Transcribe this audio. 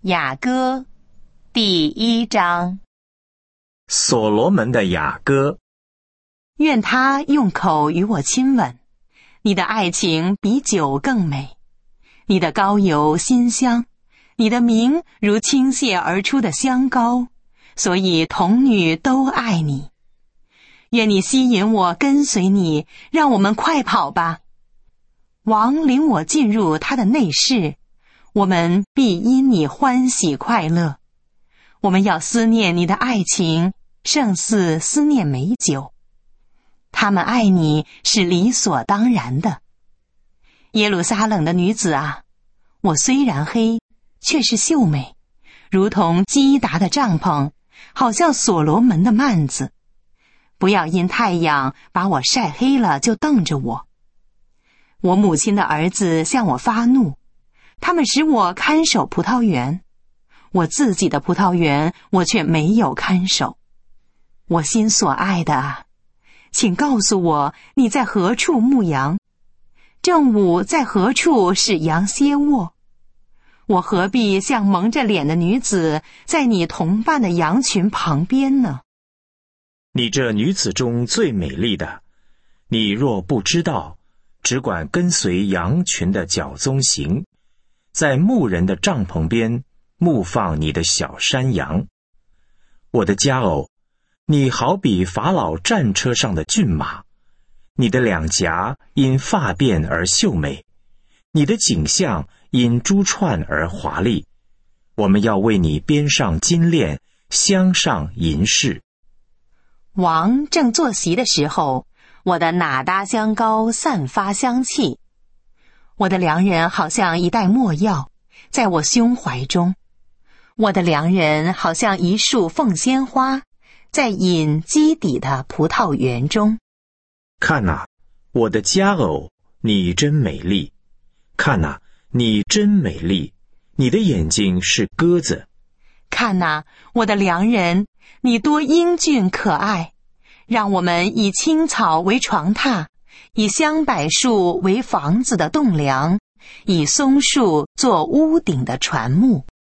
雅歌第1章。 所罗门的雅歌。 愿他用口与我亲吻，你的爱情比酒更美，你的膏油馨香，你的名如倾泻而出的香膏，所以童女都爱你。愿你吸引我跟随你，让我们快跑吧。王领我进入他的内室，我们必因你欢喜快乐。我们要思念你的爱情，胜似思念美酒。他们爱你是理所当然的。耶路撒冷的女子啊，我虽然黑，却是秀美，如同基达的帐篷，好像所罗门的幔子。不要因太阳把我晒黑了就瞪着我。我母亲的儿子向我发怒，他们使我看守葡萄园，我自己的葡萄园我却没有看守。我心所爱的啊，请告诉我你在何处牧羊？正午在何处使羊歇卧？我何必像蒙着脸的女子，在你同伴的羊群旁边呢？ 你这女子中最美丽的，你若不知道，只管跟随羊群的脚踪行，在牧人的帐篷边牧放你的小山羊。我的佳偶，你好比法老战车上的骏马，你的两颊因发辫而秀美，你的颈项因珠串而华丽。我们要为你编上金链，镶上银饰。 王正坐席的时候，我的哪搭香膏散发香气。我的良人好像一袋没药，在我胸怀中。我的良人好像一束凤仙花，在隐基底的葡萄园中。 看哪，我的佳偶，你真美丽。看哪，你真美丽，你的眼睛是鸽子。 看哪，我的良人，你多英俊可爱。让我们以青草为床榻，以香柏树为房子的栋梁，以松树做屋顶的船木。